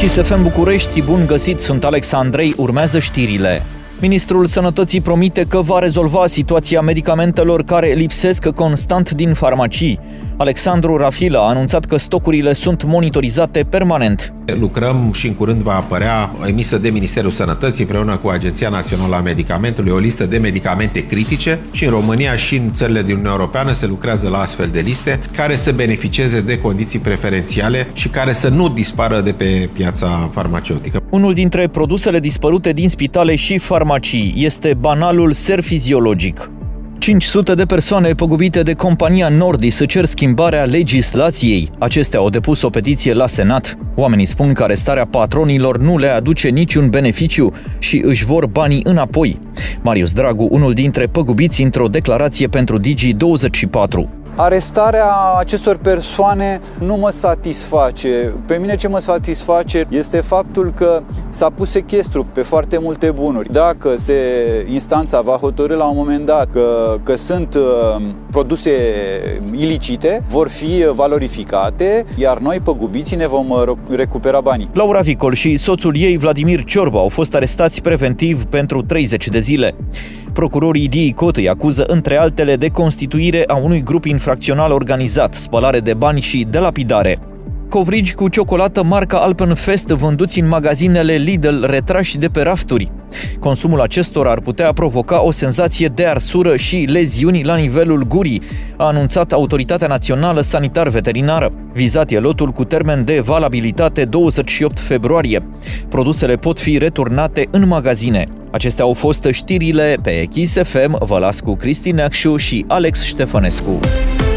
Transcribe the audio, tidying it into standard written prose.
Kiss FM București, bun găsit, sunt Alex Andrei, urmează știrile. Ministrul Sănătății promite că va rezolva situația medicamentelor care lipsesc constant din farmacii. Alexandru Rafila a anunțat că stocurile sunt monitorizate permanent. Lucrăm și în curând va apărea emisă de Ministerul Sănătății împreună cu Agenția Națională a Medicamentului o listă de medicamente critice și în România și în țările din Uniunea Europeană se lucrează la astfel de liste care să beneficieze de condiții preferențiale și care să nu dispară de pe piața farmaceutică. Unul dintre produsele dispărute din spitale și farmacii este banalul ser fiziologic. 500 de persoane păgubite de compania Nordis cer schimbarea legislației. Acestea au depus o petiție la Senat. Oamenii spun că arestarea patronilor nu le aduce niciun beneficiu și își vor banii înapoi. Marius Dragu, unul dintre păgubiți, într-o declarație pentru Digi24. Arestarea acestor persoane nu mă satisface. Pe mine ce mă satisface este faptul că s-a pus sechestru pe foarte multe bunuri. Dacă instanța va hotărî la un moment dat că sunt produse ilicite, vor fi valorificate, iar noi, păgubiții, ne vom recupera banii. Laura Vicol și soțul ei, Vladimir Ciorba, au fost arestați preventiv pentru 30 de zile. Procurorii DICOT îi acuză, între altele, de constituire a unui grup infracțional organizat, spălare de bani și delapidare. Covrigi cu ciocolată marca Alpenfest vânduți în magazinele Lidl retrași de pe rafturi. Consumul acestora ar putea provoca o senzație de arsură și leziuni la nivelul gurii, a anunțat Autoritatea Națională Sanitar-Veterinară. Vizat e lotul cu termen de valabilitate 28 februarie. Produsele pot fi returnate în magazine. Acestea au fost știrile pe Kiss FM. Vă las cu Cristi Neacșu și Alex Ștefănescu.